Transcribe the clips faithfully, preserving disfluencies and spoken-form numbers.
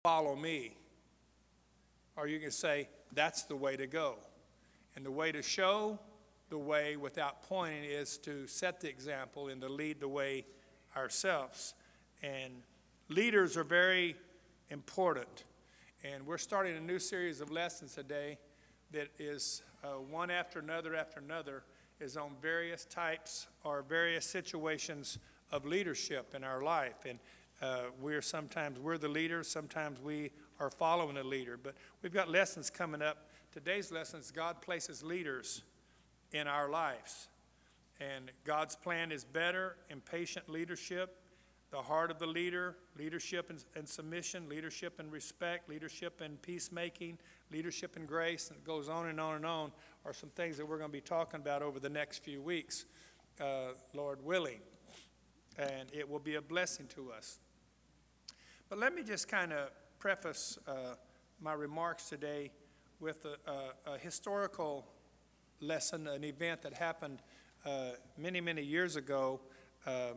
follow me. Or you can say, that's the way to go. And the way to show the way without pointing is to set the example and to lead the way ourselves. And leaders are very important. And we're starting a new series of lessons today that is uh, one after another after another is on various types or various situations of leadership in our life. And uh, we're sometimes we're the leader, sometimes we are following a leader. But we've got lessons coming up. Today's lessons, God places leaders in our lives. And God's plan is better and patient leadership, the heart of the leader, leadership and, and submission, leadership and respect, leadership and peacemaking, leadership and grace, and it goes on and on and on, are some things that we're going to be talking about over the next few weeks, uh, Lord willing. And it will be a blessing to us. But let me just kind of preface uh, my remarks today with a, a, a historical lesson, an event that happened uh, many, many years ago. Uh,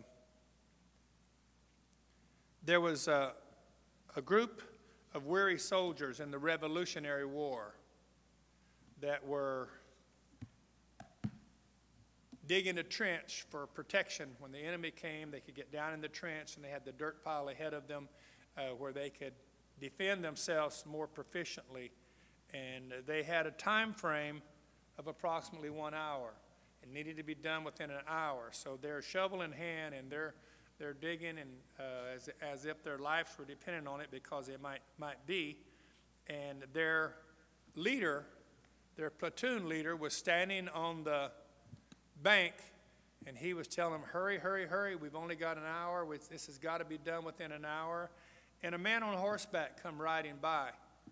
there was a, a group of weary soldiers in the Revolutionary War that were digging a trench for protection. When the enemy came, they could get down in the trench, and they had the dirt pile ahead of them uh, where they could defend themselves more proficiently. And they had a time frame of approximately one hour. It needed to be done within an hour. So they're shovel in hand, and they're they're digging, and uh, as as if their lives were dependent on it, because it might might be. And their leader, their platoon leader, was standing on the bank, and he was telling them, "Hurry, hurry, hurry! We've only got an hour. This has got to be done within an hour." And a man on horseback come riding by.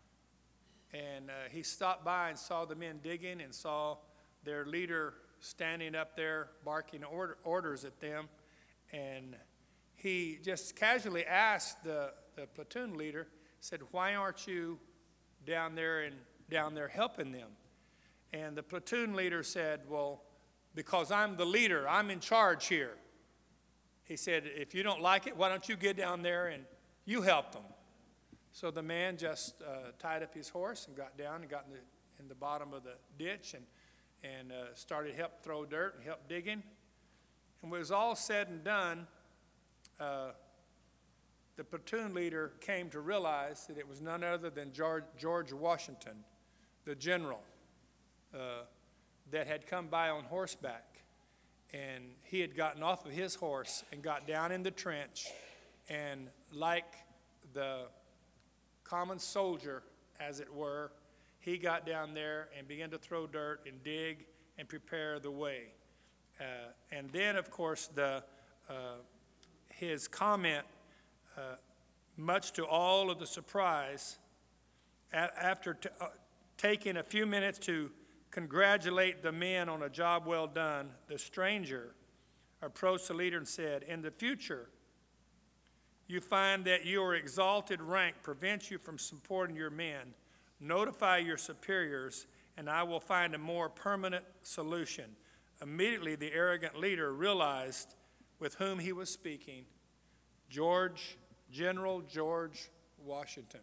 And uh, he stopped by and saw the men digging and saw their leader standing up there barking order, orders at them. And he just casually asked the, the platoon leader, said, "Why aren't you down there and down there helping them?" And the platoon leader said, "Well, because I'm the leader. I'm in charge here." He said, "If you don't like it, why don't you get down there and you help them?" So the man just uh, tied up his horse and got down and got in the, in the bottom of the ditch and, and uh, started help throw dirt and help digging. And when it was all said and done, uh, the platoon leader came to realize that it was none other than George, George Washington, the general, uh, that had come by on horseback. And he had gotten off of his horse and got down in the trench, and like the common soldier, as it were, he got down there and began to throw dirt and dig and prepare the way. Uh, and then, of course, the, uh, his comment, uh, much to all of the surprise, a- after t- uh, taking a few minutes to congratulate the men on a job well done, the stranger approached the leader and said, "In the future, you find that your exalted rank prevents you from supporting your men, notify your superiors, and I will find a more permanent solution." Immediately, the arrogant leader realized with whom he was speaking, George, General George Washington.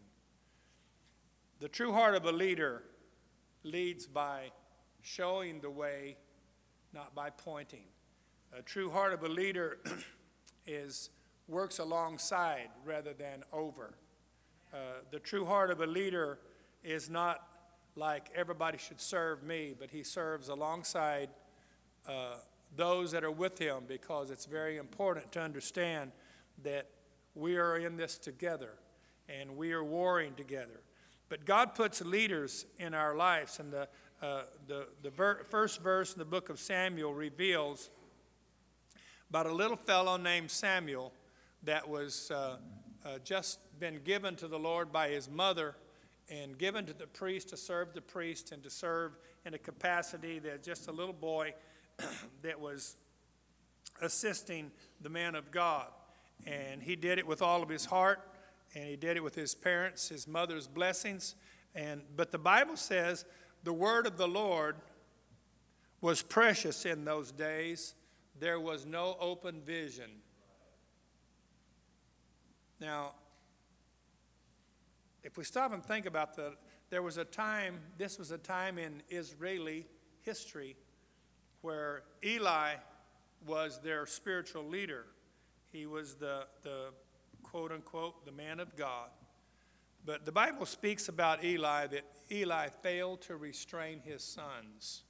The true heart of a leader leads by showing the way, not by pointing. A true heart of a leader is works alongside rather than over. Uh, the true heart of a leader is not like everybody should serve me, but he serves alongside uh, those that are with him, because it's very important to understand that we are in this together and we are warring together. But God puts leaders in our lives, and the, uh, the, the ver- first verse in the book of Samuel reveals about a little fellow named Samuel that was uh, uh, just been given to the Lord by his mother and given to the priest to serve the priest and to serve in a capacity that just a little boy that was assisting the man of God. And he did it with all of his heart, and he did it with his parents, his mother's blessings. And but the Bible says the word of the Lord was precious in those days. There was no open vision. Now, if we stop and think about the, there was a time, this was a time in Israeli history where Eli was their spiritual leader. He was the, the quote unquote, the man of God. But the Bible speaks about Eli, that Eli failed to restrain his sons.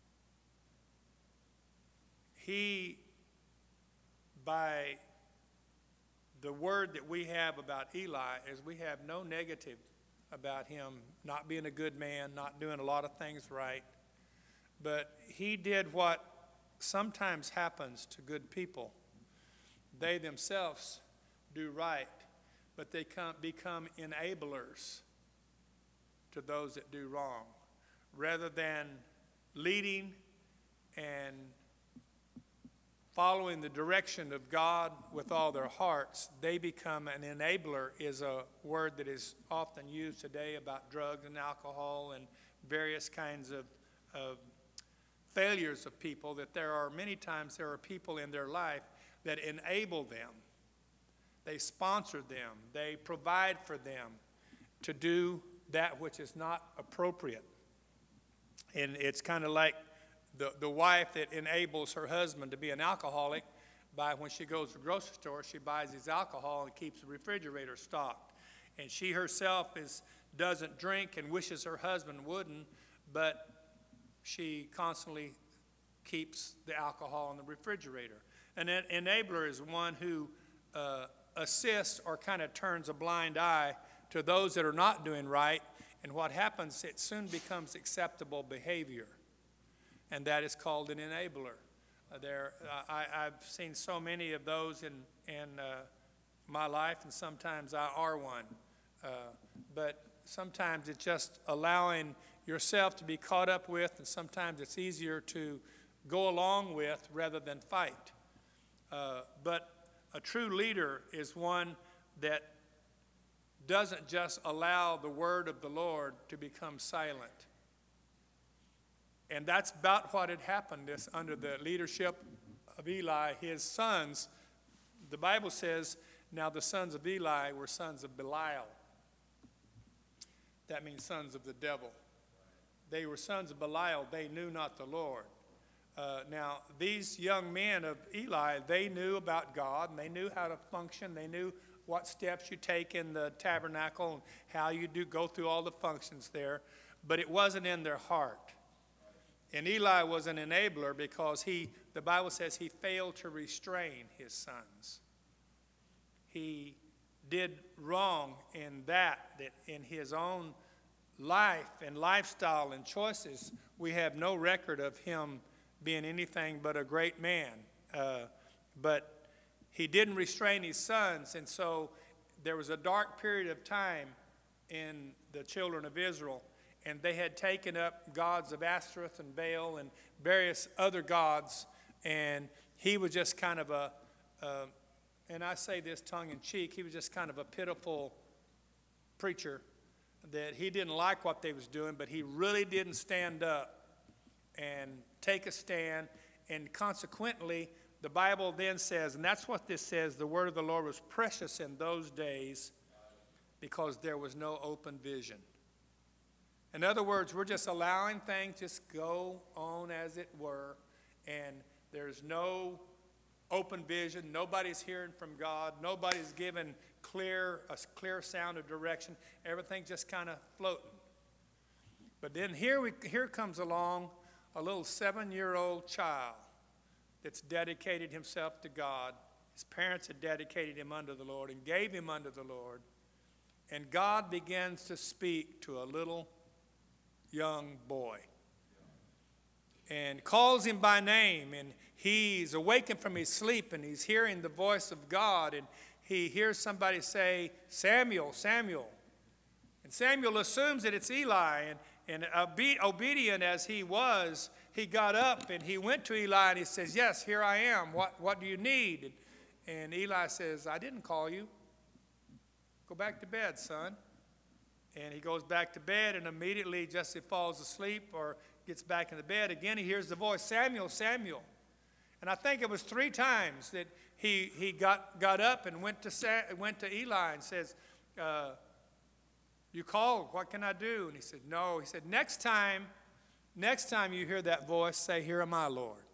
He, by the word that we have about Eli, is we have no negative about him not being a good man, not doing a lot of things right. But he did what sometimes happens to good people. They themselves do right, but they come, become enablers to those that do wrong. Rather than leading and following the direction of God with all their hearts, they become an enabler, is a word that is often used today about drugs and alcohol and various kinds of, of failures of people, that there are many times there are people in their life that enable them. They sponsor them. They provide for them to do that which is not appropriate. And it's kind of like the, the wife that enables her husband to be an alcoholic by, when she goes to the grocery store, she buys his alcohol and keeps the refrigerator stocked. And she herself is, doesn't drink and wishes her husband wouldn't, but she constantly keeps the alcohol in the refrigerator. An enabler is one who uh, assists or kind of turns a blind eye to those that are not doing right, and what happens, it soon becomes acceptable behavior, and that is called an enabler. Uh, there, uh, I, I've seen so many of those in, in uh, my life, and sometimes I are one. Uh, but sometimes it's just allowing yourself to be caught up with, and sometimes it's easier to go along with rather than fight. Uh, but a true leader is one that doesn't just allow the word of the Lord to become silent. And that's about what had happened this, under the leadership of Eli. His sons, the Bible says, now the sons of Eli were sons of Belial. That means sons of the devil. They were sons of Belial. They knew not the Lord. Uh, now, these young men of Eli, they knew about God, and they knew how to function. They knew what steps you take in the tabernacle and how you do go through all the functions there, but it wasn't in their heart. And Eli was an enabler because he, the Bible says, he failed to restrain his sons. He did wrong in that, that in his own life and lifestyle and choices, we have no record of him being anything but a great man. Uh, but he didn't restrain his sons, and so there was a dark period of time in the children of Israel, and they had taken up gods of Ashtoreth and Baal and various other gods, and he was just kind of a, uh, and I say this tongue-in-cheek, he was just kind of a pitiful preacher, that he didn't like what they was doing, but he really didn't stand up and take a stand, and consequently, the Bible then says, and that's what this says, the word of the Lord was precious in those days because there was no open vision. In other words, we're just allowing things just go on as it were, and there's no open vision. Nobody's hearing from God. Nobody's given clear, a clear sound of direction. Everything's just kind of floating. But then here, we, here comes along a little seven-year-old child that's dedicated himself to God. His parents had dedicated him unto the Lord and gave him unto the Lord. And God begins to speak to a little young boy and calls him by name. And he's awakened from his sleep, and he's hearing the voice of God. And he hears somebody say, Samuel, Samuel. And Samuel assumes that it's Eli. And And obe- obedient as he was, he got up and he went to Eli and he says, yes, here I am. What, what do you need? And, and Eli says, I didn't call you. Go back to bed, son. And he goes back to bed, and immediately just as he falls asleep or gets back in the bed, again he hears the voice, Samuel, Samuel. And I think it was three times that he, he got, got up and went to, Sa- went to Eli and says, uh, You called, what can I do? And he said, no. He said, next time, next time you hear that voice, say, here am I, Lord.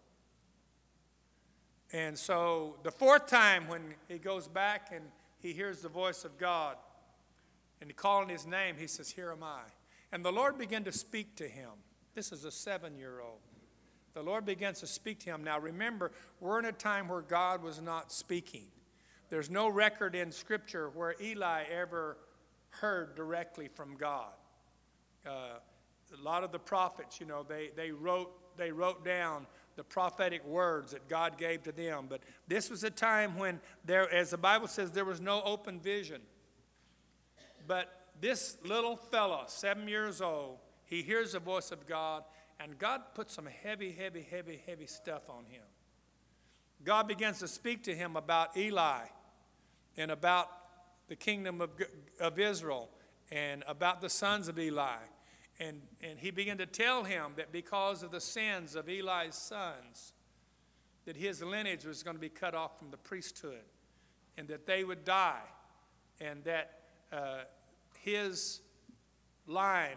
And so the fourth time when he goes back and he hears the voice of God and he calling his name, he says, here am I. And the Lord began to speak to him. This is a seven-year-old. The Lord begins to speak to him. Now remember, we're in a time where God was not speaking. There's no record in Scripture where Eli ever heard directly from God. Uh, a lot of the prophets, you know, they, they, wrote, they wrote down the prophetic words that God gave to them. But this was a time when, there, as the Bible says, there was no open vision. But this little fella, seven years old, he hears the voice of God, and God put some heavy, heavy, heavy, heavy stuff on him. God begins to speak to him about Eli and about the kingdom of, of Israel and about the sons of Eli. And, and he began to tell him that because of the sins of Eli's sons, that his lineage was going to be cut off from the priesthood and that they would die, and that uh, his line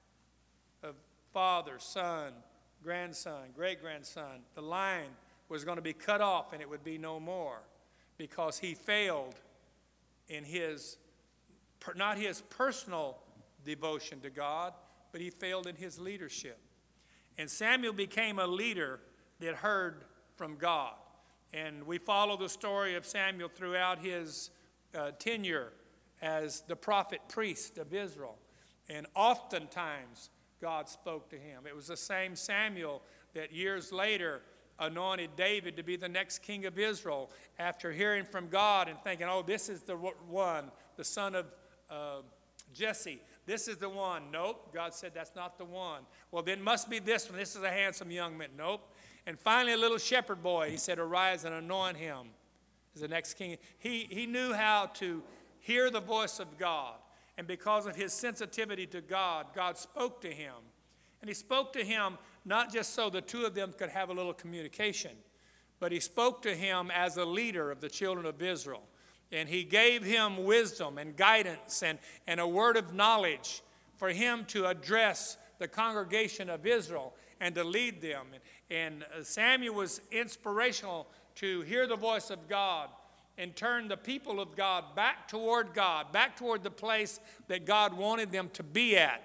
of father, son, grandson, great-grandson, the line was going to be cut off and it would be no more because he failed in his, not his personal devotion to God, but he failed in his leadership. And Samuel became a leader that heard from God. And we follow the story of Samuel throughout his uh, tenure as the prophet priest of Israel. And oftentimes God spoke to him. It was the same Samuel that years later anointed David to be the next king of Israel after hearing from God and thinking, oh, this is the one, the son of uh, Jesse. This is the one. Nope. God said that's not the one. Well, then must be this one. This is a handsome young man. Nope. And finally, a little shepherd boy, he said, arise and anoint him as the next king. He, he knew how to hear the voice of God. And because of his sensitivity to God, God spoke to him. And he spoke to him not just so the two of them could have a little communication, but he spoke to him as a leader of the children of Israel. And he gave him wisdom and guidance and, and a word of knowledge for him to address the congregation of Israel and to lead them. And, and Samuel was inspirational to hear the voice of God and turn the people of God back toward God, back toward the place that God wanted them to be at,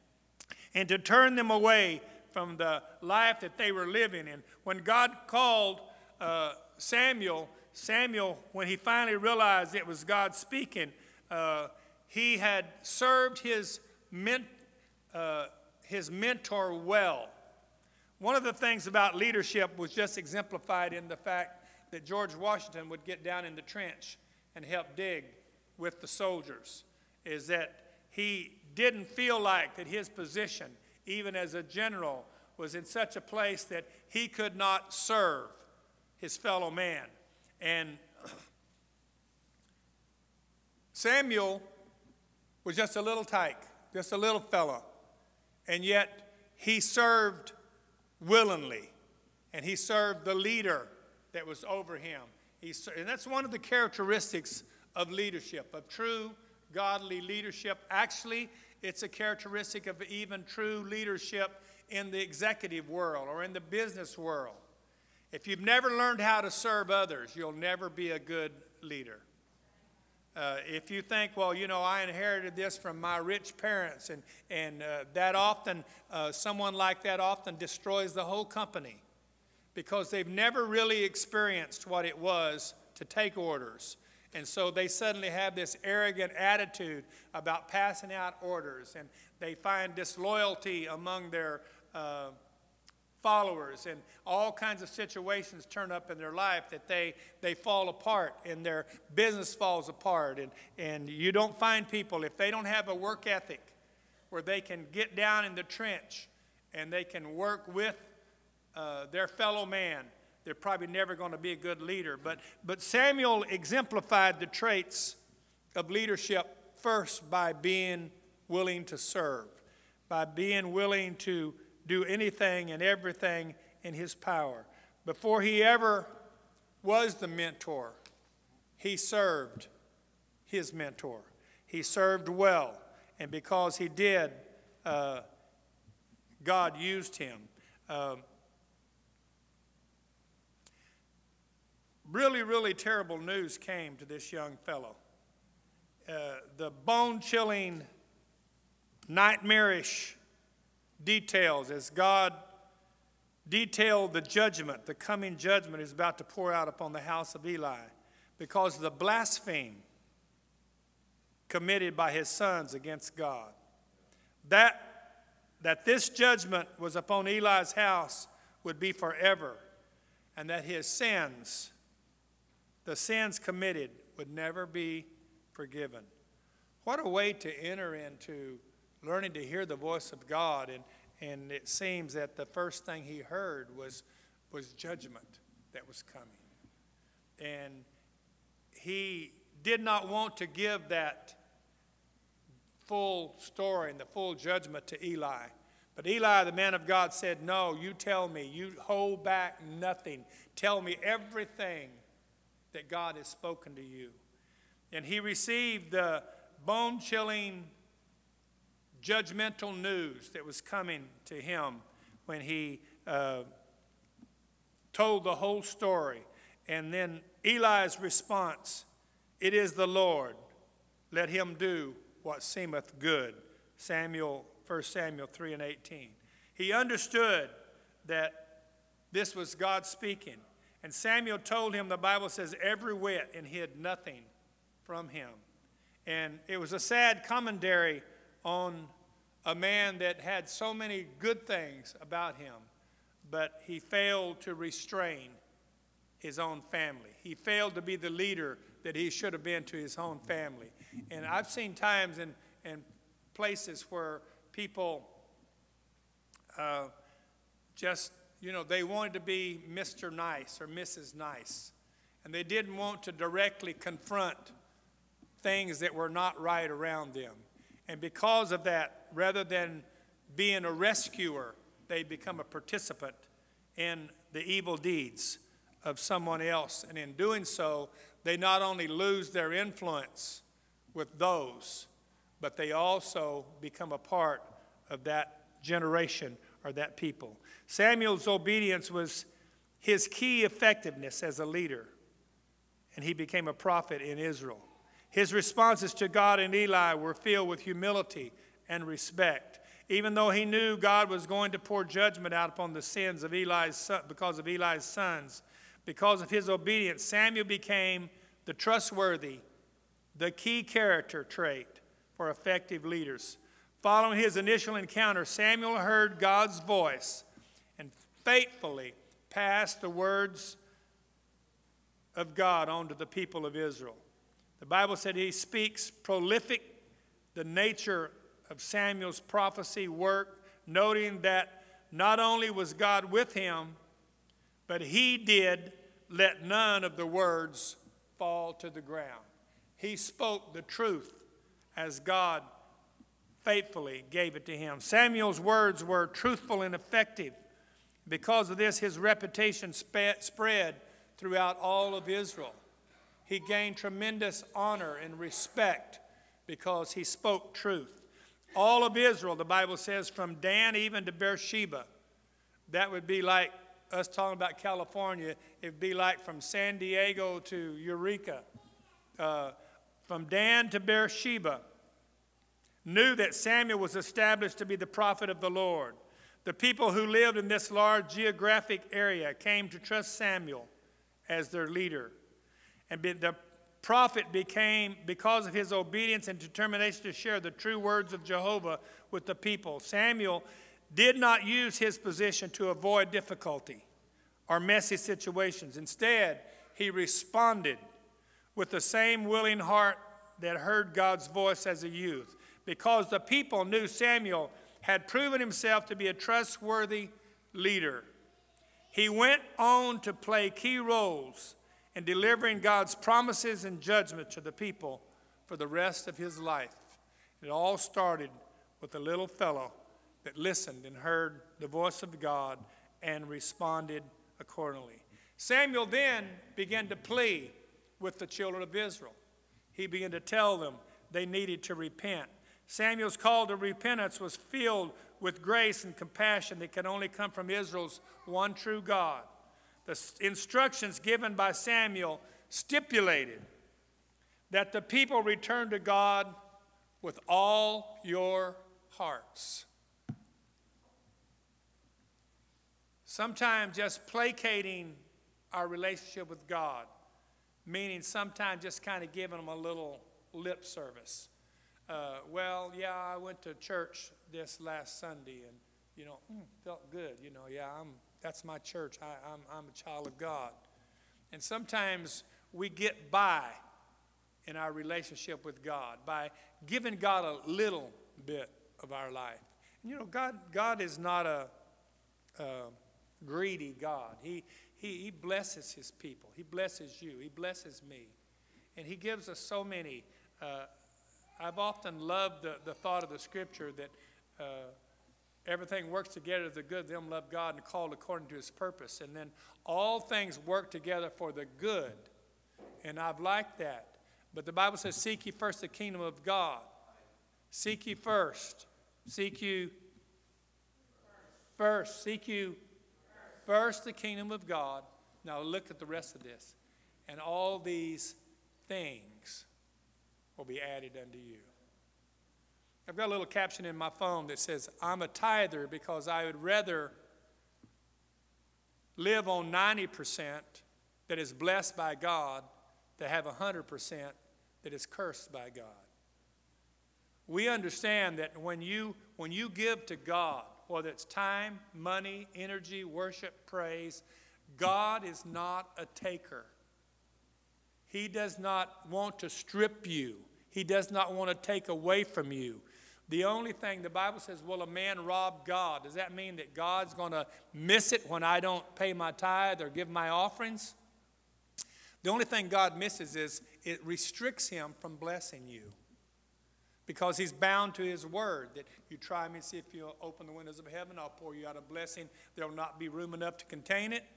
and to turn them away from the life that they were living in. When God called uh, Samuel, Samuel, when he finally realized it was God speaking, uh, he had served his, men, uh, his mentor well. One of the things about leadership was just exemplified in the fact that George Washington would get down in the trench and help dig with the soldiers, is that he didn't feel like that his position, even as a general, was in such a place that he could not serve his fellow man. And Samuel was just a little tyke, just a little fella, and yet he served willingly, and he served the leader that was over him. He, and that's one of the characteristics of leadership, of true godly leadership. Actually, it's a characteristic of even true leadership in the executive world or in the business world. If you've never learned how to serve others, you'll never be a good leader. Uh, if you think, well, you know, I inherited this from my rich parents, and, and uh, that often, uh, someone like that often destroys the whole company because they've never really experienced what it was to take orders. And so they suddenly have this arrogant attitude about passing out orders, and they find disloyalty among their uh, followers, and all kinds of situations turn up in their life that they, they fall apart, and their business falls apart. And, and you don't find people, if they don't have a work ethic where they can get down in the trench and they can work with uh, their fellow man, they're probably never going to be a good leader. But, but Samuel exemplified the traits of leadership first by being willing to serve, by being willing to do anything and everything in his power. Before he ever was the mentor, he served his mentor. He served well. And because he did, uh, God used him. Um, really, really terrible news came to this young fellow. Uh, the bone-chilling, nightmarish details as God detailed the judgment, the coming judgment is about to pour out upon the house of Eli because of the blasphemy committed by his sons against God. That, that this judgment was upon Eli's house would be forever, and that his sins, the sins committed, would never be forgiven. What a way to enter into learning to hear the voice of God. And, and it seems that the first thing he heard was, was judgment that was coming. And he did not want to give that full story and the full judgment to Eli. But Eli, the man of God, said, no, you tell me. You hold back nothing. Tell me everything that God has spoken to you. And he received the bone-chilling, judgmental news that was coming to him when he uh, told the whole story. And then Eli's response, it is the Lord. Let him do what seemeth good. Samuel, First Samuel three and eighteen. He understood that this was God speaking. And Samuel told him, the Bible says, every whit, and hid nothing from him. And it was a sad commentary on a man that had so many good things about him, but he failed to restrain his own family. He failed to be the leader that he should have been to his own family. And I've seen times in, in places where people uh, just, you know, they wanted to be Mister Nice or Missus Nice, and they didn't want to directly confront things that were not right around them. And because of that, rather than being a rescuer, they become a participant in the evil deeds of someone else. And in doing so, they not only lose their influence with those, but they also become a part of that generation or that people. Samuel's obedience was his key effectiveness as a leader, and he became a prophet in Israel. His responses to God and Eli were filled with humility and respect. Even though he knew God was going to pour judgment out upon the sins of Eli's son, because of Eli's sons, because of his obedience, Samuel became the trustworthy, the key character trait for effective leaders. Following his initial encounter, Samuel heard God's voice and faithfully passed the words of God on to the people of Israel. The Bible said he speaks prolific, the nature of Samuel's prophecy work, noting that not only was God with him, but he did let none of the words fall to the ground. He spoke the truth as God faithfully gave it to him. Samuel's words were truthful and effective. Because of this, his reputation spread throughout all of Israel. He gained tremendous honor and respect because he spoke truth. All of Israel, the Bible says, from Dan even to Beersheba. That would be like us talking about California. It would be like from San Diego to Eureka. Uh, from Dan to Beersheba, knew that Samuel was established to be the prophet of the Lord. The people who lived in this large geographic area came to trust Samuel as their leader. And the prophet became, because of his obedience and determination to share the true words of Jehovah with the people, Samuel did not use his position to avoid difficulty or messy situations. Instead, he responded with the same willing heart that heard God's voice as a youth, because the people knew Samuel had proven himself to be a trustworthy leader. He went on to play key roles in delivering God's promises and judgment to the people for the rest of his life. It all started with a little fellow that listened and heard the voice of God and responded accordingly. Samuel then began to plead with the children of Israel. He began to tell them they needed to repent. Samuel's call to repentance was filled with grace and compassion that can only come from Israel's one true God. The instructions given by Samuel stipulated that the people return to God with all your hearts. Sometimes just placating our relationship with God, meaning sometimes just kind of giving them a little lip service. Uh, well, yeah, I went to church this last Sunday, and, you know, mm, felt good. You know, yeah, I'm, that's my church. I, I'm, I'm a child of God. And sometimes we get by in our relationship with God by giving God a little bit of our life. And, you know, God, God is not a, a greedy God. He, he, he blesses his people. He blesses you. He blesses me. And he gives us so many. Uh, I've often loved the, the thought of the scripture that uh, everything works together to the good of them love God and called according to his purpose. And then all things work together for the good. And I've liked that. But the Bible says, seek ye first the kingdom of God. Seek ye first. Seek you first. Seek you first the kingdom of God. Now look at the rest of this. And all these things will be added unto you. I've got a little caption in my phone that says, I'm a tither because I would rather live on ninety percent that is blessed by God than have one hundred percent that is cursed by God. We understand that when you, when you give to God, whether it's time, money, energy, worship, praise, God is not a taker. He does not want to strip you. He does not want to take away from you. The only thing, the Bible says, will a man rob God? Does that mean that God's going to miss it when I don't pay my tithe or give my offerings? The only thing God misses is it restricts him from blessing you. Because he's bound to his word that you try me and see if you'll open the windows of heaven, I'll pour you out a blessing. There will not be room enough to contain it.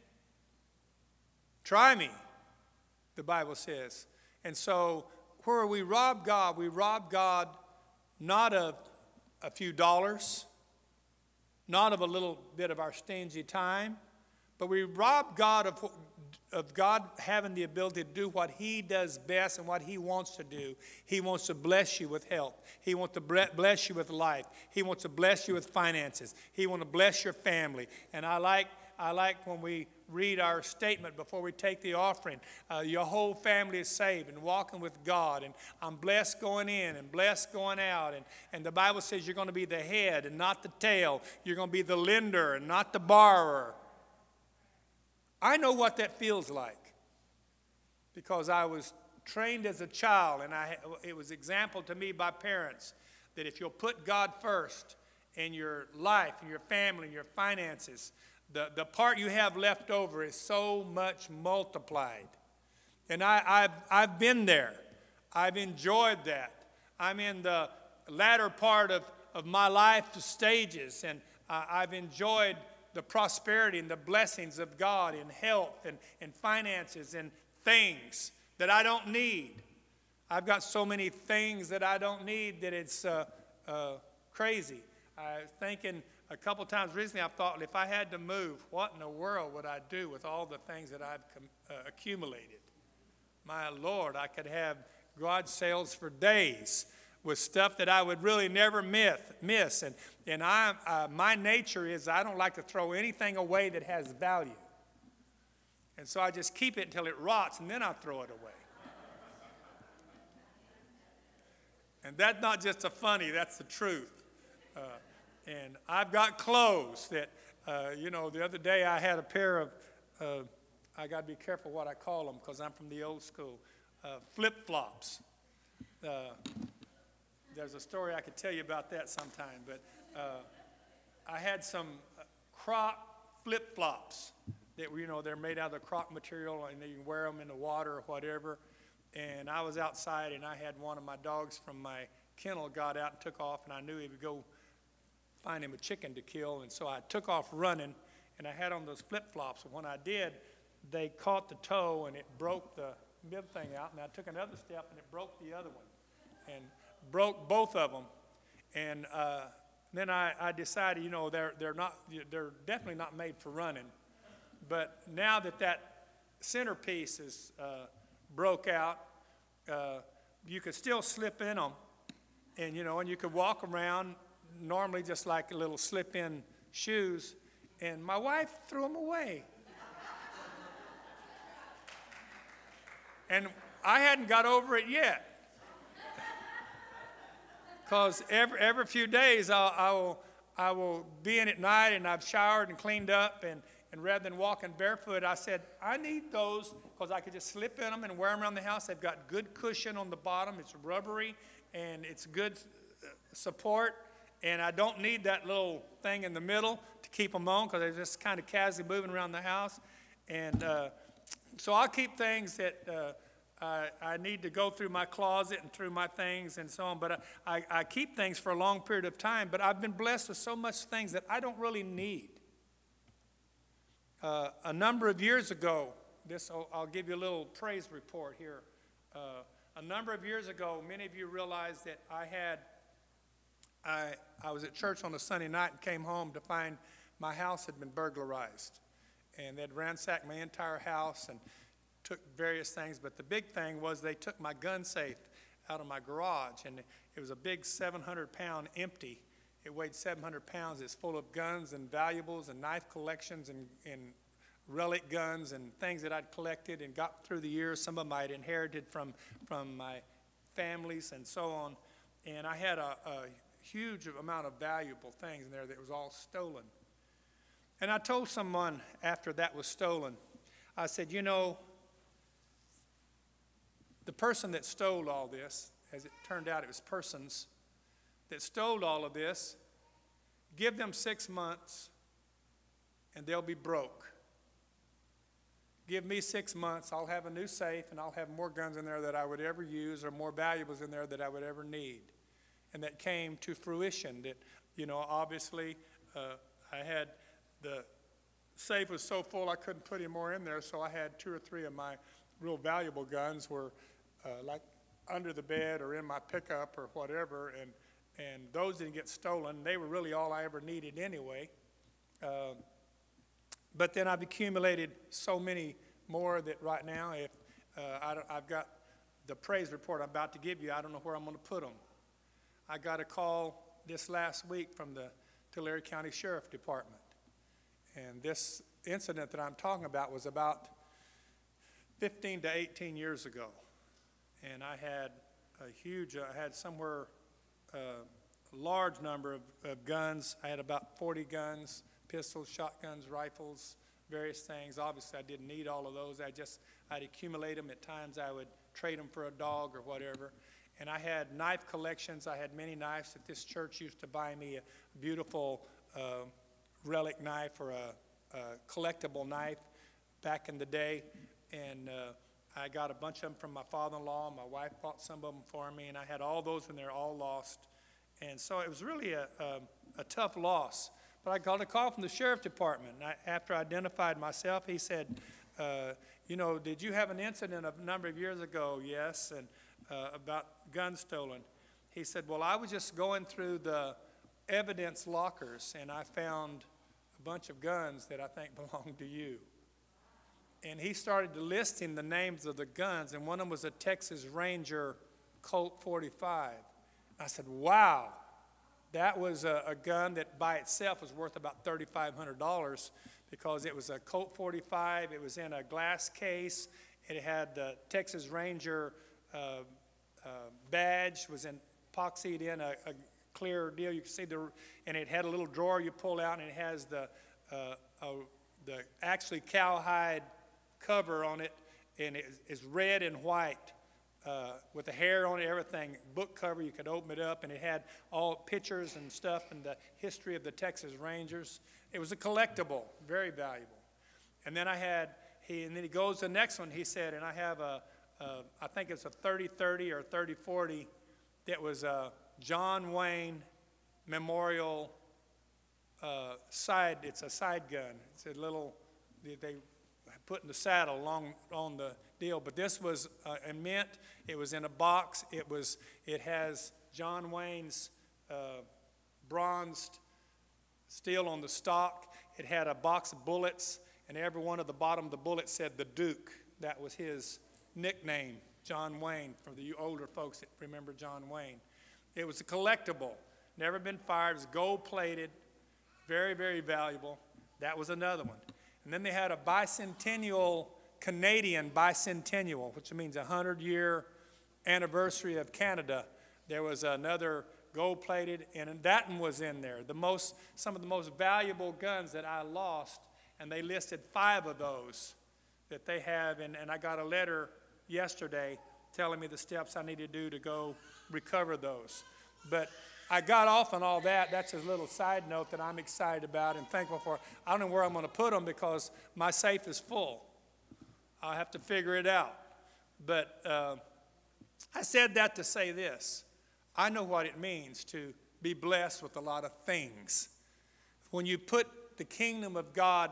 Try me, the Bible says. And so where we rob God, we rob God not of a few dollars, not of a little bit of our stingy time, but we rob God of, of God having the ability to do what he does best and what he wants to do. He wants to bless you with health. He wants to bless you with life. He wants to bless you with finances. He wants to bless your family. And I like I like when we read our statement before we take the offering. Uh, your whole family is saved and walking with God. And I'm blessed going in and blessed going out. And, and the Bible says you're going to be the head and not the tail. You're going to be the lender and not the borrower. I know what that feels like because I was trained as a child, and I, it was example to me by parents that if you'll put God first in your life, in your family, in your finances, the, the part you have left over is so much multiplied. And I, I've, I've been there. I've enjoyed that. I'm in the latter part of, of my life stages, and uh, I've enjoyed the prosperity and the blessings of God in health and, and finances and things that I don't need. I've got so many things that I don't need that it's uh, uh, crazy. I was thinking a couple times recently, I thought, if I had to move, what in the world would I do with all the things that I've uh, accumulated? My Lord, I could have garage sales for days with stuff that I would really never myth, miss. And, and I, uh, my nature is I don't like to throw anything away that has value. And so I just keep it until it rots, and then I throw it away. And that's not just a funny, that's the truth. Uh, and I've got clothes that, uh, you know, the other day I had a pair of, uh, I got to be careful what I call them because I'm from the old school, uh, flip-flops. Uh, There's a story I could tell you about that sometime, but uh, I had some croc flip-flops that were, you know, they're made out of the croc material and you can wear them in the water or whatever. And I was outside and I had one of my dogs from my kennel got out and took off, and I knew he would go find him a chicken to kill. And so I took off running, and I had on those flip-flops. And when I did, they caught the toe and it broke the mid thing out. And I took another step and it broke the other one. And broke both of them. And uh, then I, I decided, you know, they're, they're, not, they're definitely not made for running. But now that that centerpiece is uh, broke out, uh, you could still slip in them. And, you know, and you could walk around normally just like a little slip-in shoes. And my wife threw them away. And I hadn't got over it yet. Because every, every few days I'll, I, will, I will be in at night and I've showered and cleaned up. And, and rather than walking barefoot, I said, I need those because I could just slip in them and wear them around the house. They've got good cushion on the bottom. It's rubbery and it's good support. And I don't need that little thing in the middle to keep them on because they're just kind of casually moving around the house. And uh, so I'll keep things that uh, I, I need to go through my closet and through my things and so on. But I, I, I keep things for a long period of time. But I've been blessed with so much things that I don't really need. Uh, a number of years ago, this I'll, I'll give you a little praise report here. Uh, a number of years ago, many of you realized that I had I, I was at church on a Sunday night and came home to find my house had been burglarized. And they'd ransacked my entire house and took various things. But the big thing was they took my gun safe out of my garage. And it was a big seven hundred pound empty. It weighed seven hundred pounds. It's full of guns and valuables and knife collections and, and relic guns and things that I'd collected and got through the years. Some of them I'd inherited from, from my families and so on. And I had a, a huge amount of valuable things in there that was all stolen. And I told someone after that was stolen, I said, you know, the person that stole all this, as it turned out it was persons that stole all of this, give them six months and they'll be broke. Give me six months, I'll have a new safe and I'll have more guns in there that I would ever use or more valuables in there that I would ever need. And that came to fruition. That, you know, obviously uh, I had the safe was so full I couldn't put any more in there, so I had two or three of my real valuable guns were uh, like under the bed or in my pickup or whatever, and and those didn't get stolen. They were really all I ever needed anyway. Uh, but then I've accumulated so many more that right now, if uh, I don't, I've got the praise report I'm about to give you, I don't know where I'm going to put them. I got a call this last week from the Tulare County Sheriff Department. And this incident that I'm talking about was about fifteen to eighteen years ago. And I had a huge, I had somewhere uh, a large number of, of guns. I had about forty guns, pistols, shotguns, rifles, various things. Obviously, I didn't need all of those. I just, I'd accumulate them. At times, I would trade them for a dog or whatever. And I had knife collections. I had many knives that this church used to buy me a beautiful uh, relic knife or a, a collectible knife back in the day. And uh, I got a bunch of them from my father-in-law. My wife bought some of them for me, and I had all those and they're all lost. And so it was really a, a, a tough loss. But I got a call from the sheriff department. And I, after I identified myself, he said, uh, you know, did you have an incident a number of years ago? Yes, and uh, about guns stolen. He said, well, I was just going through the evidence lockers, and I found a bunch of guns that I think belonged to you. And he started listing the names of the guns, and one of them was a Texas Ranger Colt forty-five. I said, wow, that was a, a gun that by itself was worth about thirty-five hundred dollars because it was a Colt forty-five, it was in a glass case, it had the Texas Ranger uh, uh, badge, was in, epoxied in a, a clear deal. You can see the, and it had a little drawer you pull out, and it has the, uh, uh, the actually cowhide cover on it, and it is red and white uh, with the hair on it, everything. Book cover, you could open it up, and it had all pictures and stuff and the history of the Texas Rangers. It was a collectible, very valuable. And then I had, he, and then he goes to the next one, he said, and I have a, a I think it's a thirty thirty or thirty forty that was a John Wayne Memorial uh, side, it's a side gun. It's a little, they put in the saddle along on the deal, but this was uh, a mint. It was in a box. It was. It has John Wayne's uh, bronzed steel on the stock. It had a box of bullets, and every one of the bottom of the bullets said the Duke. That was his nickname, John Wayne, for the older folks that remember John Wayne. It was a collectible, never been fired. It was gold-plated, very, very valuable. That was another one. And then they had a bicentennial, Canadian bicentennial, which means a hundred-year anniversary of Canada. There was another gold-plated, and that one was in there. The most, some of the most valuable guns that I lost, and they listed five of those that they have, and, and I got a letter yesterday telling me the steps I need to do to go recover those. But I got off on all that. That's a little side note that I'm excited about and thankful for. I don't know where I'm going to put them because my safe is full. I'll have to figure it out. But uh, I said that to say this. I know what it means to be blessed with a lot of things. When you put the kingdom of God,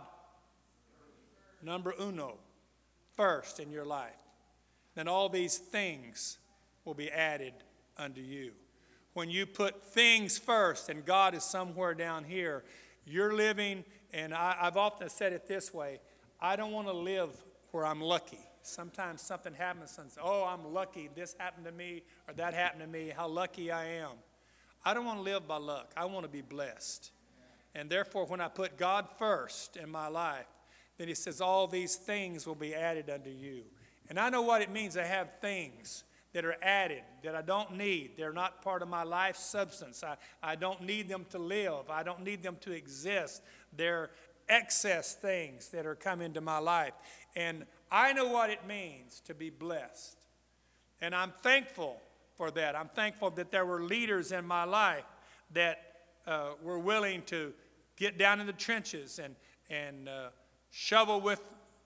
number uno, first in your life, then all these things will be added unto you. When you put things first and God is somewhere down here, you're living, and I, I've often said it this way, I don't want to live where I'm lucky. Sometimes something happens and says, oh, I'm lucky, this happened to me, or that happened to me, how lucky I am. I don't want to live by luck. I want to be blessed. And therefore, when I put God first in my life, then he says all these things will be added unto you. And I know what it means to have things that are added, that I don't need. They're not part of my life substance. I, I don't need them to live. I don't need them to exist. They're excess things that are coming to my life. And I know what it means to be blessed. And I'm thankful for that. I'm thankful that there were leaders in my life that uh, were willing to get down in the trenches and, and uh, shovel with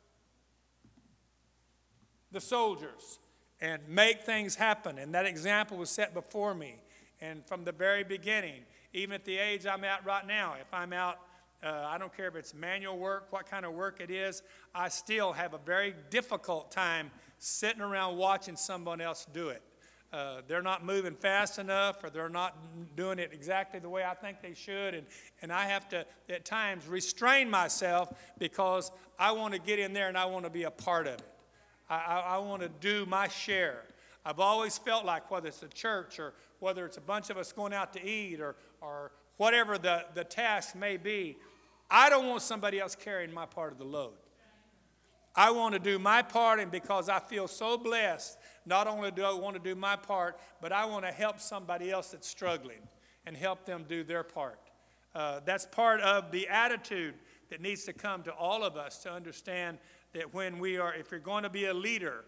the soldiers and make things happen. And that example was set before me. And from the very beginning, even at the age I'm at right now, if I'm out, uh, I don't care if it's manual work, what kind of work it is, I still have a very difficult time sitting around watching someone else do it. Uh, they're not moving fast enough, or they're not doing it exactly the way I think they should. And, and I have to, at times, restrain myself because I want to get in there and I want to be a part of it. I, I, I want to do my share. I've always felt like whether it's a church or whether it's a bunch of us going out to eat or, or whatever the, the task may be, I don't want somebody else carrying my part of the load. I want to do my part, and because I feel so blessed, not only do I want to do my part, but I want to help somebody else that's struggling and help them do their part. Uh, that's part of the attitude that needs to come to all of us to understand that when we are, if you're going to be a leader,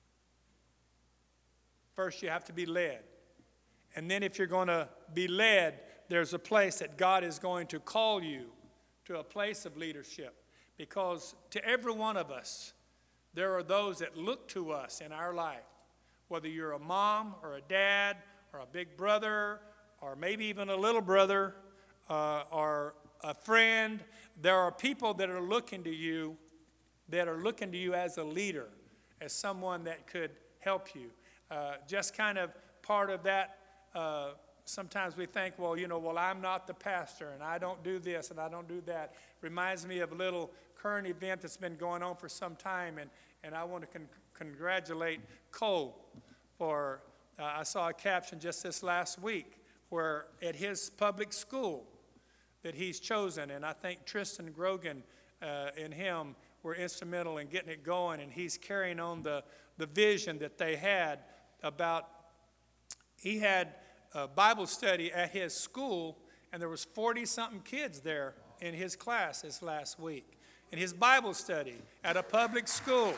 first you have to be led. And then if you're going to be led, there's a place that God is going to call you to a place of leadership. Because to every one of us, there are those that look to us in our life. Whether you're a mom or a dad or a big brother or maybe even a little brother uh, or a friend, there are people that are looking to you, that are looking to you as a leader, as someone that could help you. Uh, just kind of part of that, uh, sometimes we think, well, you know, well, I'm not the pastor and I don't do this and I don't do that. Reminds me of a little current event that's been going on for some time, and, and I want to con- congratulate Cole for, uh, I saw a caption just this last week where at his public school that he's chosen, and I think Tristan Grogan uh, and him were instrumental in getting it going, and he's carrying on the, the vision that they had about, he had a Bible study at his school, and there was forty-something kids there in his class this last week, in his Bible study at a public school.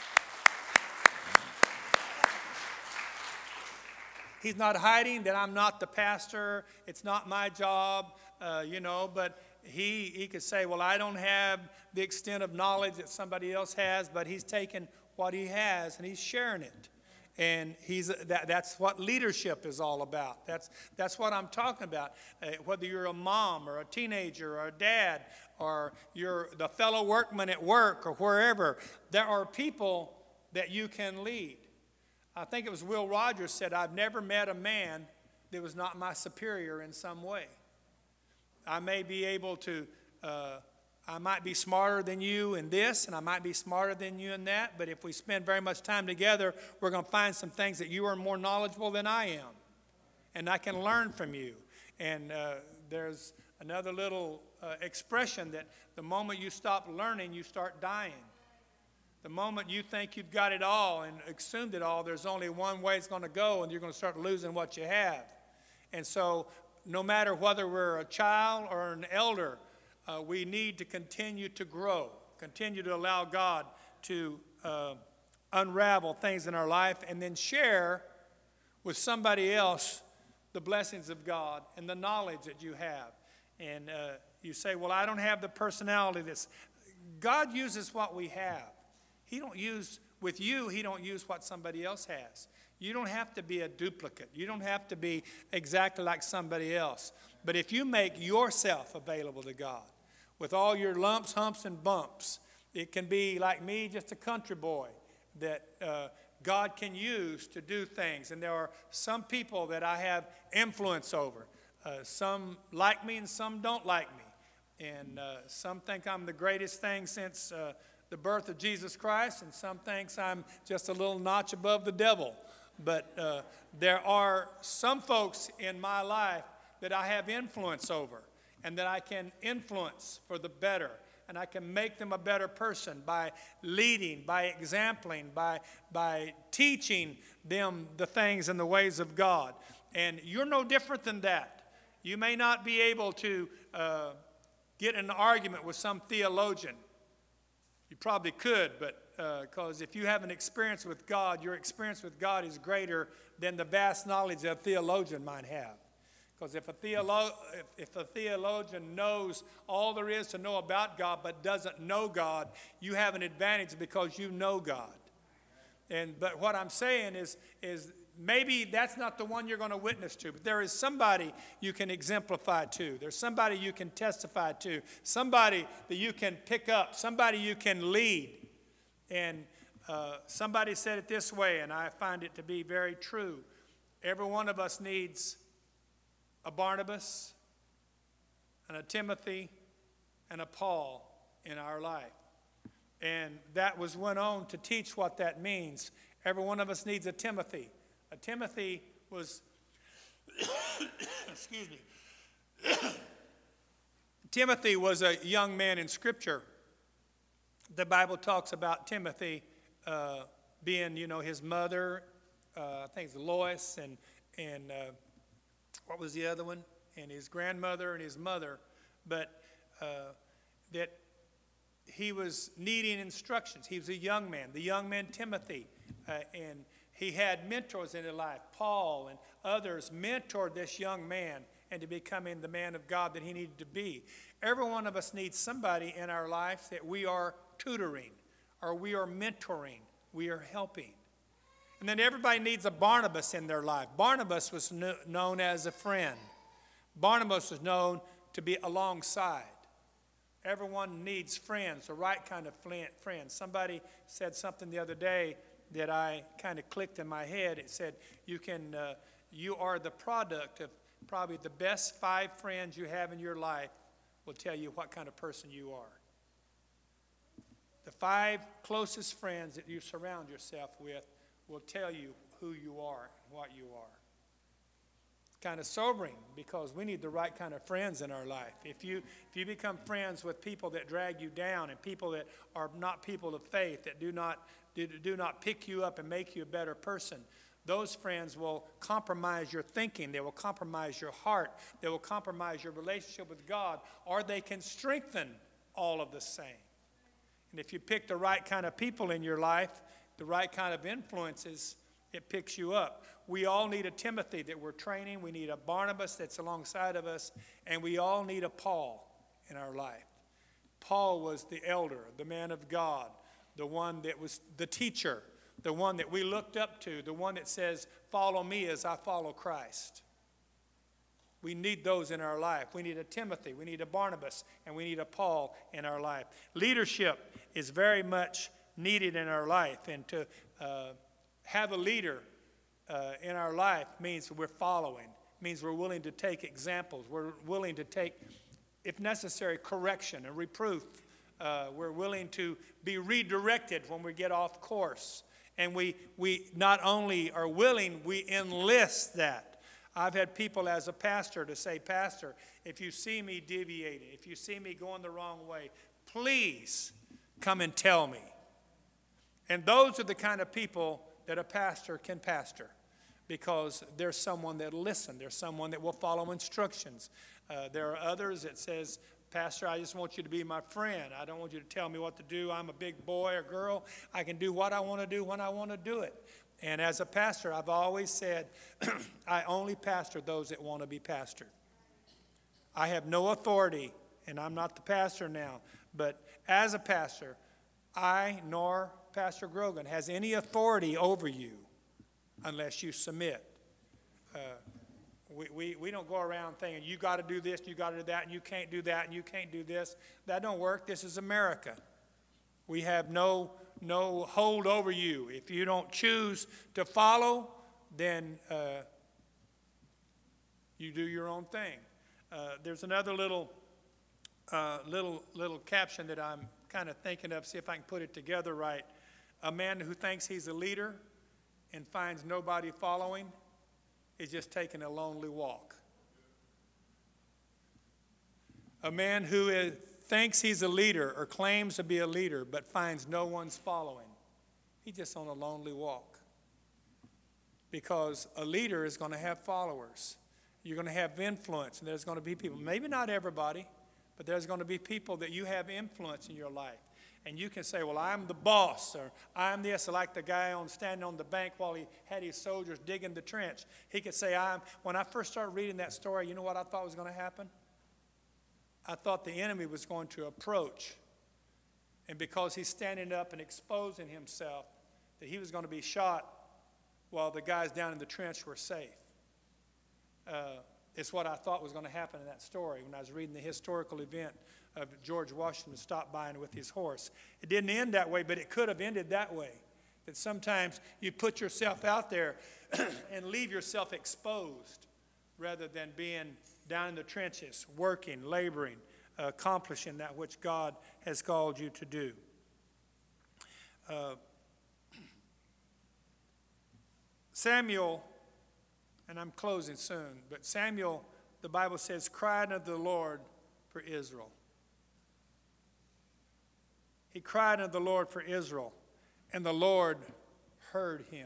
He's not hiding that I'm not the pastor, it's not my job, uh, you know, but he, he could say, well, I don't have the extent of knowledge that somebody else has, but he's taken what he has and he's sharing it. And he's, that, that's what leadership is all about. That's, that's what I'm talking about. Uh, whether you're a mom or a teenager or a dad or you're the fellow workman at work or wherever, there are people that you can lead. I think it was Will Rogers said, I've never met a man that was not my superior in some way. I may be able to, uh, I might be smarter than you in this, and I might be smarter than you in that, but if we spend very much time together, we're going to find some things that you are more knowledgeable than I am, and I can learn from you. And uh, there's another little uh, expression that the moment you stop learning, you start dying. The moment you think you've got it all and assumed it all, there's only one way it's going to go, and you're going to start losing what you have. And so no matter whether we're a child or an elder, uh, we need to continue to grow, continue to allow God to uh, unravel things in our life, and then share with somebody else the blessings of God and the knowledge that you have. And uh, you say, well, I don't have the personality that's... God uses what we have. He don't use, with you, he don't use what somebody else has. You don't have to be a duplicate. You don't have to be exactly like somebody else. But if you make yourself available to God with all your lumps, humps, and bumps, it can be like me, just a country boy that uh, God can use to do things. And there are some people that I have influence over. Uh, some like me and some don't like me. And uh, some think I'm the greatest thing since uh, the birth of Jesus Christ, and some thinks I'm just a little notch above the devil. But uh, there are some folks in my life that I have influence over, and that I can influence for the better, and I can make them a better person by leading, by exempling, by, by teaching them the things and the ways of God. And you're no different than that. You may not be able to uh, get in an argument with some theologian. You probably could, but because uh, if you have an experience with God, your experience with God is greater than the vast knowledge that a theologian might have. Because if a, theolo- if, if a theologian knows all there is to know about God but doesn't know God, you have an advantage because you know God. And but what I'm saying is, is maybe that's not the one you're going to witness to, but there is somebody you can exemplify to. There's somebody you can testify to, somebody that you can pick up, somebody you can lead. And uh, somebody said it this way, and I find it to be very true. Every one of us needs a Barnabas, and a Timothy, and a Paul in our life. And that was went on to teach what that means. Every one of us needs a Timothy. A Timothy was, excuse me, Timothy was a young man in Scripture. The Bible talks about Timothy uh, being, you know, his mother, uh, I think it's Lois, and, and uh, what was the other one? And his grandmother and his mother. But uh, that he was needing instructions. He was a young man, the young man Timothy, uh, and he had mentors in his life. Paul and others mentored this young man into becoming the man of God that he needed to be. Every one of us needs somebody in our life that we are tutoring, or we are mentoring, we are helping. And then everybody needs a Barnabas in their life. Barnabas was kn- known as a friend. Barnabas was known to be alongside. Everyone needs friends, the right kind of friends. Somebody said something the other day that I kind of clicked in my head. It said, you can, uh, you are the product of probably the best five friends you have in your life will tell you what kind of person you are. The five closest friends that you surround yourself with will tell you who you are and what you are. It's kind of sobering because we need the right kind of friends in our life. If you, if you become friends with people that drag you down and people that are not people of faith, that do not, do, do not pick you up and make you a better person, those friends will compromise your thinking. They will compromise your heart. They will compromise your relationship with God, or they can strengthen all of the same. And if you pick the right kind of people in your life, the right kind of influences, it picks you up. We all need a Timothy that we're training. We need a Barnabas that's alongside of us. And we all need a Paul in our life. Paul was the elder, the man of God, the one that was the teacher, the one that we looked up to, the one that says, follow me as I follow Christ. We need those in our life. We need a Timothy, we need a Barnabas, and we need a Paul in our life. Leadership is very much needed in our life, and to uh, have a leader uh, in our life means we're following, means we're willing to take examples. We're willing to take, if necessary, correction and reproof. Uh, we're willing to be redirected when we get off course. And we, we not only are willing, we enlist that. I've had people as a pastor to say, Pastor, if you see me deviating, if you see me going the wrong way, please come and tell me. And those are the kind of people that a pastor can pastor, because there's someone that will listen. There's someone that will follow instructions. Uh, there are others that says, Pastor, I just want you to be my friend. I don't want you to tell me what to do. I'm a big boy or girl. I can do what I want to do when I want to do it. And as a pastor, I've always said, I only pastor those that want to be pastored. I have no authority, and I'm not the pastor now, but as a pastor, I nor Pastor Grogan has any authority over you unless you submit. Uh, we, we, we don't go around thinking, you got to do this, you got to do that, and you can't do that, and you can't do this. That don't work. This is America. We have no, no hold over you. If you don't choose to follow, then uh, you do your own thing. Uh, there's another little, uh, little, little caption that I'm kind of thinking of, see if I can put it together right. A man who thinks he's a leader and finds nobody following is just taking a lonely walk. A man who is, thinks he's a leader or claims to be a leader but finds no one's following, he's just on a lonely walk. Because a leader is going to have followers. You're going to have influence, and there's going to be people, maybe not everybody, but there's going to be people that you have influence in your life. And you can say, well, I'm the boss, or I'm this, like the guy on standing on the bank while he had his soldiers digging the trench. He could say, I'm, when I first started reading that story, you know what I thought was going to happen? I thought the enemy was going to approach. And because he's standing up and exposing himself, that he was going to be shot while the guys down in the trench were safe. Uh, it's what I thought was going to happen in that story when I was reading the historical event of George Washington stopped by with his horse. It didn't end that way, but it could have ended that way. That sometimes you put yourself out there and leave yourself exposed rather than being down in the trenches, working, laboring, uh, accomplishing that which God has called you to do. Uh, Samuel, and I'm closing soon, but Samuel, the Bible says, cried unto the Lord for Israel. He cried unto the Lord for Israel, and the Lord heard him.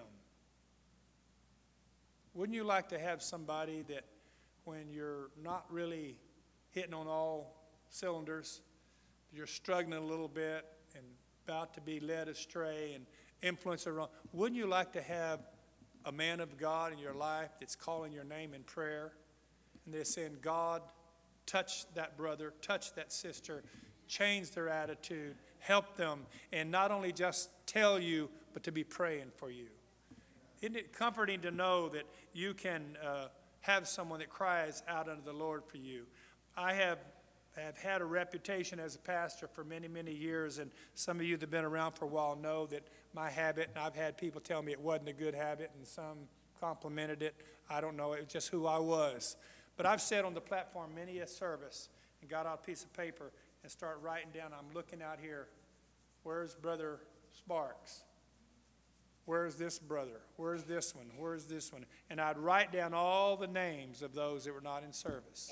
Wouldn't you like to have somebody that when you're not really hitting on all cylinders, you're struggling a little bit and about to be led astray and influenced wrong, wouldn't you like to have a man of God in your life that's calling your name in prayer, and they're saying, God, touch that brother, touch that sister, change their attitude, help them, and not only just tell you, but to be praying for you? Isn't it comforting to know that you can uh, have someone that cries out unto the Lord for you? I have, have had a reputation as a pastor for many, many years, and some of you that have been around for a while know that my habit, and I've had people tell me it wasn't a good habit, and some complimented it. I don't know, it was just who I was. But I've said on the platform many a service and got out a piece of paper and start writing down, I'm looking out here, where's Brother Sparks? Where's this brother? Where's this one? Where's this one? And I'd write down all the names of those that were not in service.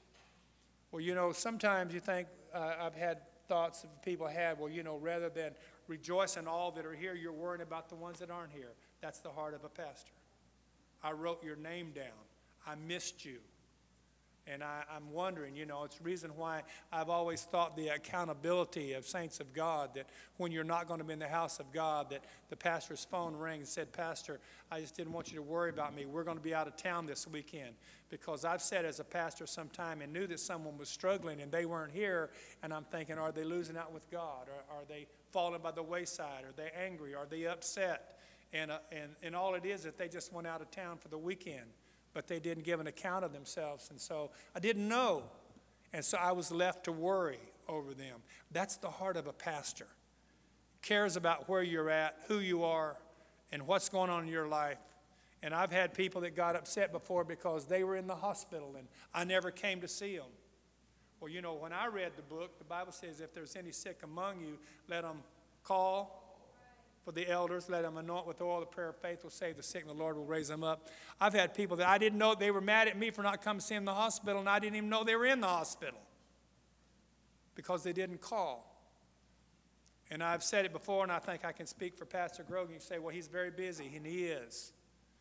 Well, you know, sometimes you think, uh, I've had thoughts that people had, well, you know, rather than rejoice in all that are here, you're worrying about the ones that aren't here. That's the heart of a pastor. I wrote your name down. I missed you. And I, I'm wondering, you know, it's the reason why I've always thought the accountability of saints of God, that when you're not going to be in the house of God, that the pastor's phone rings and said, Pastor, I just didn't want you to worry about me. We're going to be out of town this weekend. Because I've said as a pastor sometime and knew that someone was struggling and they weren't here, and I'm thinking, are they losing out with God? Or are they falling by the wayside? Are they angry? Are they upset? And, uh, and, and all it is that they just went out of town for the weekend, but they didn't give an account of themselves. And so I didn't know. And so I was left to worry over them. That's the heart of a pastor. Cares about where you're at, who you are, and what's going on in your life. And I've had people that got upset before because they were in the hospital and I never came to see them. Well, you know, when I read the book, the Bible says if there's any sick among you, let them call for the elders, let them anoint with oil. The prayer of faith will save the sick, and the Lord will raise them up. I've had people that I didn't know, they were mad at me for not coming to see them in the hospital, and I didn't even know they were in the hospital because they didn't call. And I've said it before, and I think I can speak for Pastor Grogan. You say, well, he's very busy, and he is.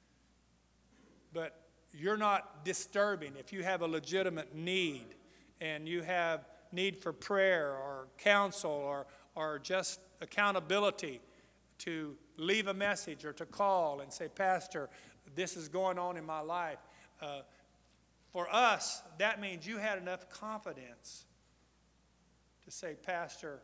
But you're not disturbing if you have a legitimate need and you have need for prayer or counsel or, or just accountability to leave a message or to call and say, Pastor, this is going on in my life. Uh, for us, that means you had enough confidence to say, Pastor,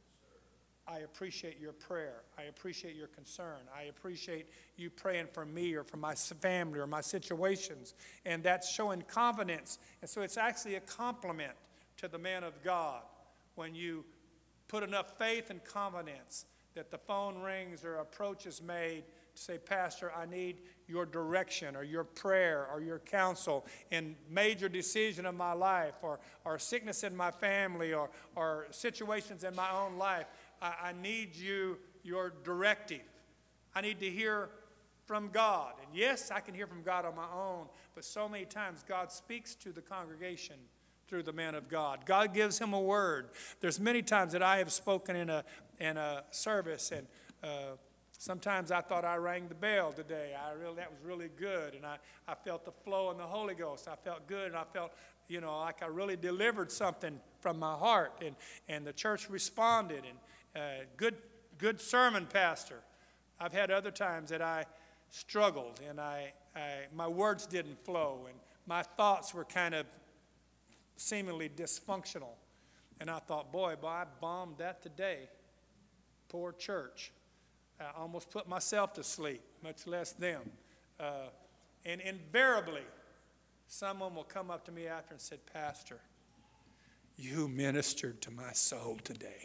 I appreciate your prayer. I appreciate your concern. I appreciate you praying for me or for my family or my situations. And that's showing confidence. And so it's actually a compliment to the man of God when you put enough faith and confidence that the phone rings or approach is made to say, Pastor, I need your direction or your prayer or your counsel in major decision of my life or, or sickness in my family or, or situations in my own life. I, I need you, your directive. I need to hear from God. And yes, I can hear from God on my own, but so many times God speaks to the congregation through the man of God. God gives him a word. There's many times that I have spoken in a, in a service, and uh, sometimes I thought I rang the bell today. I really, that was really good, and I, I felt the flow in the Holy Ghost. I felt good, and I felt, you know, like I really delivered something from my heart, and, and the church responded, and uh, good, good sermon, Pastor. I've had other times that I struggled, and I, I my words didn't flow, and my thoughts were kind of seemingly dysfunctional. And I thought, boy, boy, I bombed that today. Poor church. I almost put myself to sleep, much less them. Uh, and invariably, someone will come up to me after and said, Pastor, you ministered to my soul today.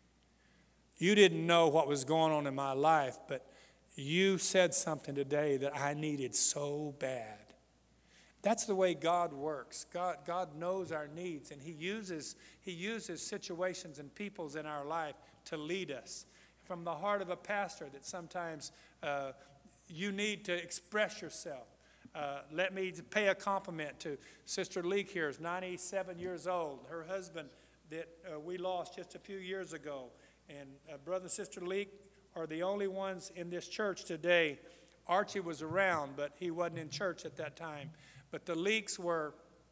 You didn't know what was going on in my life, but you said something today that I needed so bad. That's the way God works. God, God knows our needs, and he uses, he uses situations and peoples in our life to lead us. From the heart of a pastor that sometimes uh, you need to express yourself. Uh, let me pay a compliment to Sister Leek here, is ninety-seven years old. Her husband that uh, we lost just a few years ago. And uh, Brother and Sister Leek are the only ones in this church today. Archie was around, but he wasn't in church at that time. But the Leeks were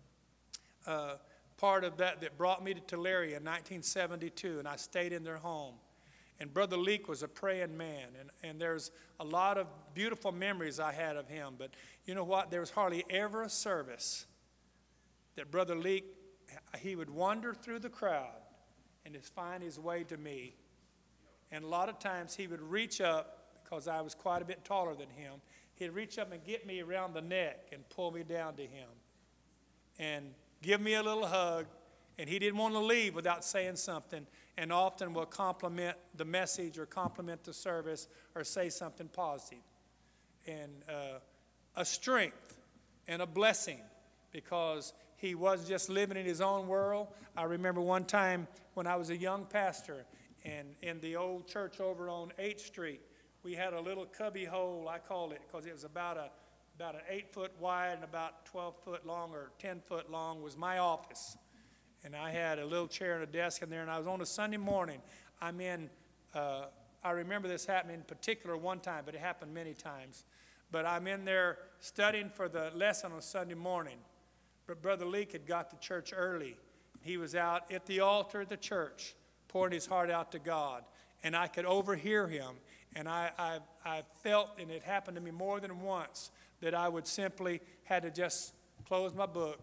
uh, part of that that brought me to Tulare in nineteen seventy-two, and I stayed in their home. And Brother Leek was a praying man, and, and there's a lot of beautiful memories I had of him. But you know what? There was hardly ever a service that Brother Leek, he would wander through the crowd and just find his way to me. And a lot of times he would reach up, because I was quite a bit taller than him, he'd reach up and get me around the neck and pull me down to him and give me a little hug. And he didn't want to leave without saying something, and often will compliment the message or compliment the service or say something positive. And uh, a strength and a blessing, because he wasn't just living in his own world. I remember one time when I was a young pastor, and in the old church over on eighth street, we had a little cubby hole, I called it, because it was about a about an eight foot wide and about twelve foot long or ten foot long was my office. And I had a little chair and a desk in there, and I was on a Sunday morning. I'm in, uh, I remember this happening in particular one time, but it happened many times. But I'm in there studying for the lesson on Sunday morning. But Brother Leek had got to church early. He was out at the altar of the church, pouring his heart out to God. And I could overhear him. And I, I, I felt, and it happened to me more than once, that I would simply had to just close my book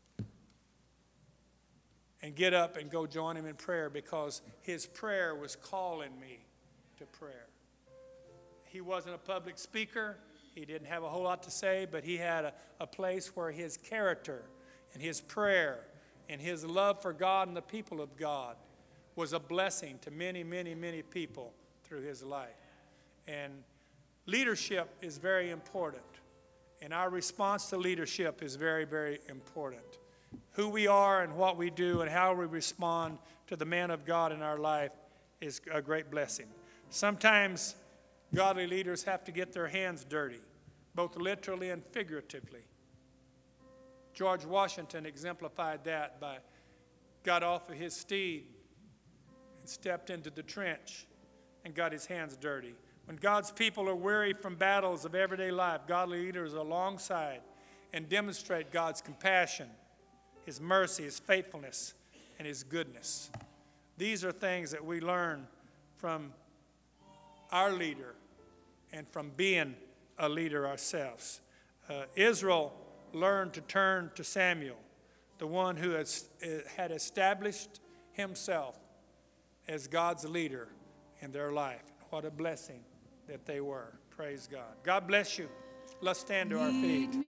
and get up and go join him in prayer, because his prayer was calling me to prayer. He wasn't a public speaker. He didn't have a whole lot to say, but he had a, a place where his character and his prayer and his love for God and the people of God was a blessing to many, many, many people through his life. And leadership is very important. And our response to leadership is very, very important. Who we are and what we do and how we respond to the man of God in our life is a great blessing. Sometimes godly leaders have to get their hands dirty, both literally and figuratively. George Washington exemplified that by got off of his steed and stepped into the trench and got his hands dirty. When God's people are weary from battles of everyday life, godly leaders are alongside and demonstrate God's compassion, his mercy, his faithfulness, and his goodness. These are things that we learn from our leader and from being a leader ourselves. Uh, Israel learned to turn to Samuel, the one who has, uh, had established himself as God's leader in their life. What a blessing that they were. Praise God. God bless you. Let's stand to our feet.